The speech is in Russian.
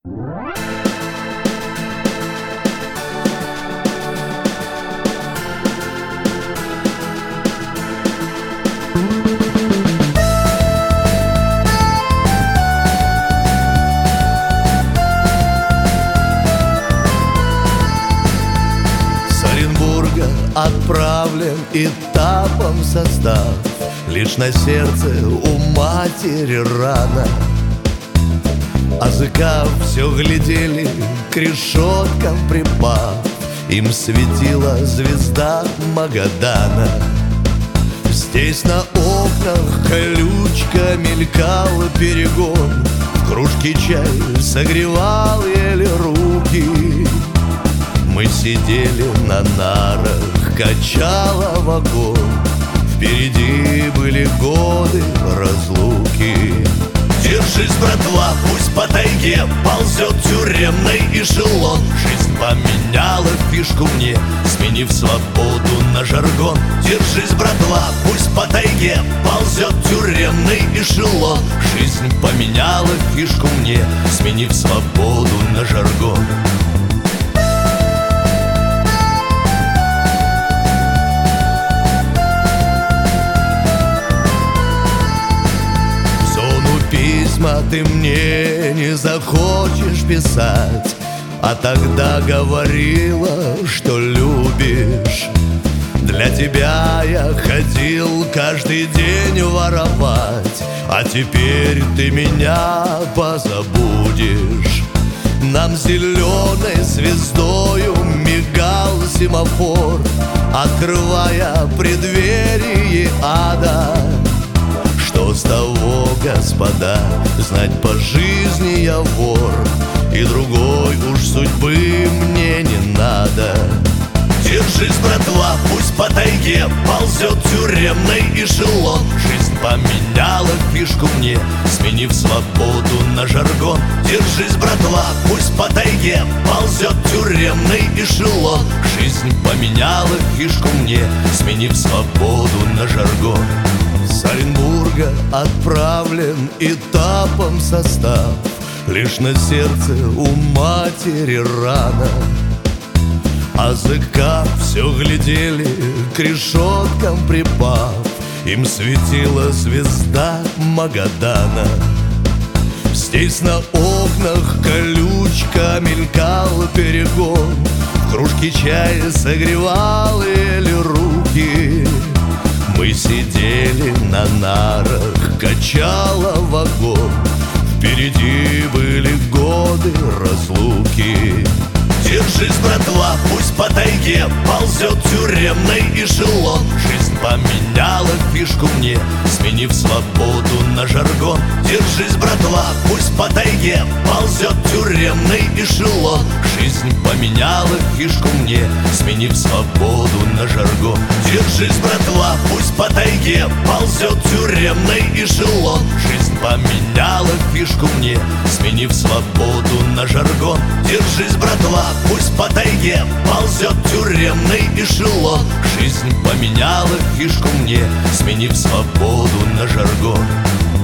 Отправлен этапом состав, лишь на сердце у матери рана. А языка все глядели, к решеткам припав, им светила звезда Магадана. Здесь на окнах колючка мелькал перегон, в кружке чай согревал еле руки. Мы сидели на нарах, качало вагон, впереди были годы разлуки. Держись, братва, пусть по тайге ползет тюремный эшелон. Жизнь поменяла фишку мне, сменив свободу на жаргон. Держись, братва, пусть по тайге ползет тюремный эшелон. Жизнь поменяла фишку мне, сменив свободу на жаргон. Письма ты мне не захочешь писать, а тогда говорила, что любишь. Для тебя я ходил каждый день воровать, а теперь ты меня позабудешь. Нам зеленой звездою мигал семафор, открывая преддверие ада. Что с того, господа, знать по жизни я вор, и другой уж судьбы мне не надо. Держись, братва, пусть по тайге ползет тюремный эшелон. Жизнь поменяла фишку мне, сменив свободу на жаргон. Держись, братва, пусть по тайге ползет тюремный эшелон. Жизнь поменяла фишку мне, сменив свободу на жаргон. С Оренбурга отправлен этапом состав, лишь на сердце у матери рана. А языка все глядели, к решеткам припав, им светила звезда Магадана. Здесь на окнах колючка мелькал перегон, в кружке чая согревал еле руки. Мы сидели на нарах, качало вагон, впереди были годы разлуки. Держись, братва, пусть по тайге ползет тюремный эшелон. Жизнь поменяла фишку мне, сменив свободу на жаргон. Держись, братва, пусть по тайге ползет тюремный эшелон. Жизнь поменяла фишку мне, сменив свободу на жаргон. Держись, братва, пусть по тайге ползет тюремный эшелон. Жизнь поменяла фишку мне, сменив свободу на жаргон. Держись, братва, пусть по тайге ползет тюремный эшелон. Жизнь поменяла фишку мне, сменив свободу на жаргон.